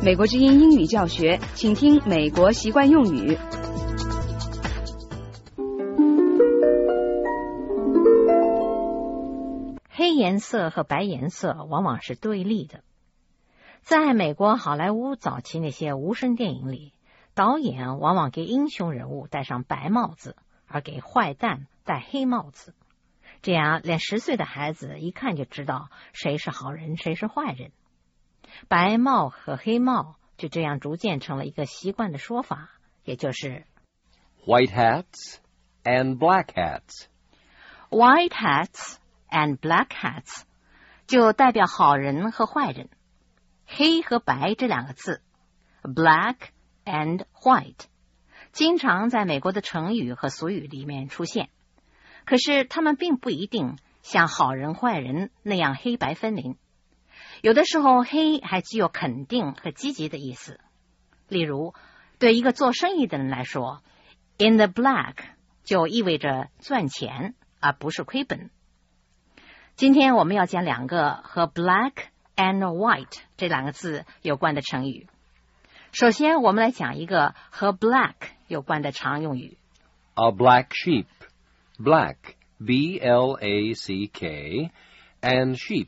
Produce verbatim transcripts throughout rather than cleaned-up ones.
美国之音英语教学，请听美国习惯用语。 黑颜色和白颜色往往是对立的。在美国好莱坞早期那些无声电影里，导演往往给英雄人物戴上白帽子，而给坏蛋戴黑帽子，这样连十岁的孩子一看就知道谁是好人谁是坏人。白帽和黑帽就这样逐渐成了一个习惯的说法，也就是 White hats and black hats. White hats and black hats 就代表好人和坏人。黑和白这两个字 black and white 经常在美国的成语和俗语里面出现，可是他们并不一定像好人坏人那样黑白分明。有的时候黑还具有肯定和积极的意思，例如对一个做生意的人来说 in the black 就意味着赚钱而不是亏本。今天我们要讲两个和 black and white 这两个字有关的成语。首先我们来讲一个和 black 有关的常用语。 A black sheep. Black, B L A C K, and sheep,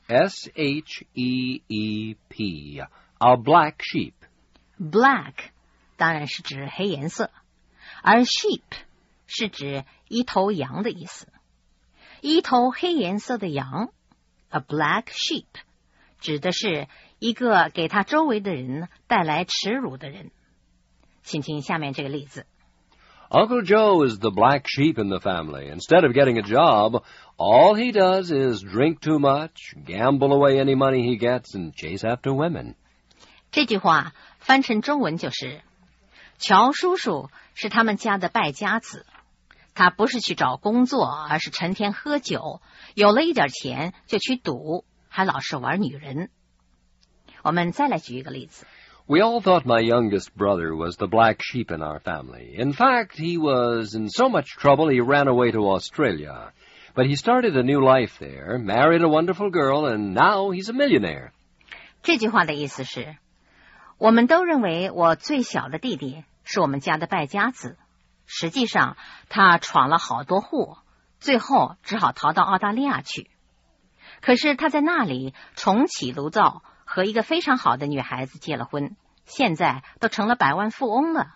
S H E E P. A black sheep. Black 当然是指黑颜色，而 sheep 是指一头羊的意思。一头黑颜色的羊 A black sheep 指的是一个给他周围的人带来耻辱的人。请听下面这个例子。 Uncle Joe is the black sheep in the family. Instead of getting a job, all he does is drink too much, gamble away any money he gets, and chase after women. 这句话翻成中文就是乔叔叔是他们家的败家子，他不是去找工作，而是成天喝酒，有了一点钱就去赌，还老是玩女人。我们再来举一个例子。 We all thought my youngest brother was the black sheep in our family. In fact, he was in so much trouble he ran away to Australia. But he started a new life there, married a wonderful girl, and now he's a millionaire. 这句话的意思是，我们都认为我最小的弟弟是我们家的败家子，实际上他闯了好多祸，最后只好逃到澳大利亚去。可是他在那里重启炉灶，和一个非常好的女孩子结了婚，现在都成了百万富翁了。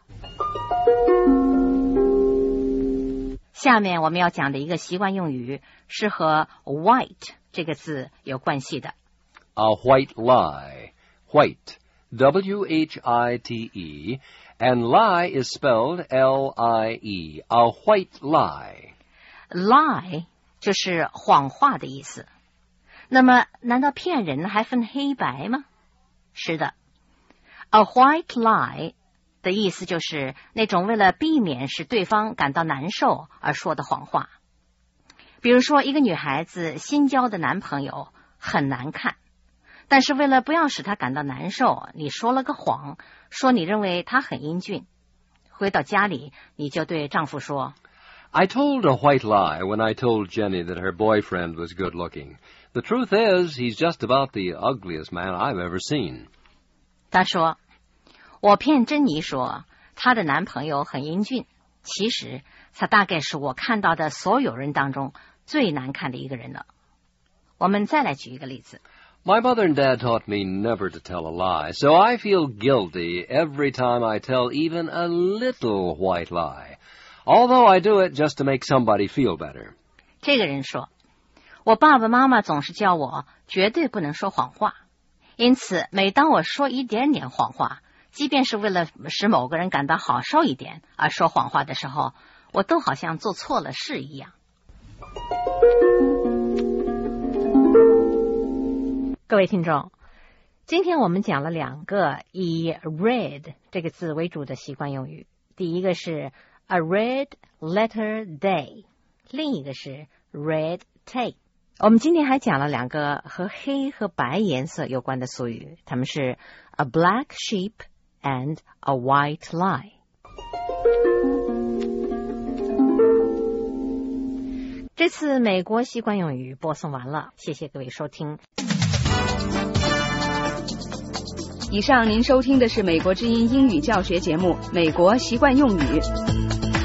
下面我们要讲的一个习惯用语是和 white 这个字有关系的。 A white lie. White. W H I T E. And lie is spelled L I E. A white lie. Lie 就是谎话的意思。那么难道骗人还分黑白吗？是的。 A white lie 的意思就是那种为了避免使对方感到难受而说的谎话。比如说一个女孩子新交的男朋友很难看，但是为了不要使他感到难受，你说了个谎，说你认为他很英俊。回到家里你就对丈夫说， I told a white lie when I told Jenny that her boyfriend was good looking. The truth is, he's just about the ugliest man I've ever seen. 他说，我骗珍妮说她的男朋友很英俊，其实他大概是我看到的所有人当中最难看的一个人了。我们再来举一个例子。 My mother and dad taught me never to tell a lie, so I feel guilty every time I tell even a little white lie, although I do it just to make somebody feel better. 这个人说，我爸爸妈妈总是教我绝对不能说谎话，因此每当我说一点点谎话，即便是为了使某个人感到好受一点而说谎话的时候，我都好像做错了事一样。各位听众，今天我们讲了两个以 red 这个字为主的习惯用语。第一个是 a red letter day， 另一个是 red tape。我们今天还讲了两个和黑和白颜色有关的俗语，它们是 a black sheep and a white lie。这次美国习惯用语播送完了，谢谢各位收听。 以上您收听的是美国之音英语教学节目《美国习惯用语》。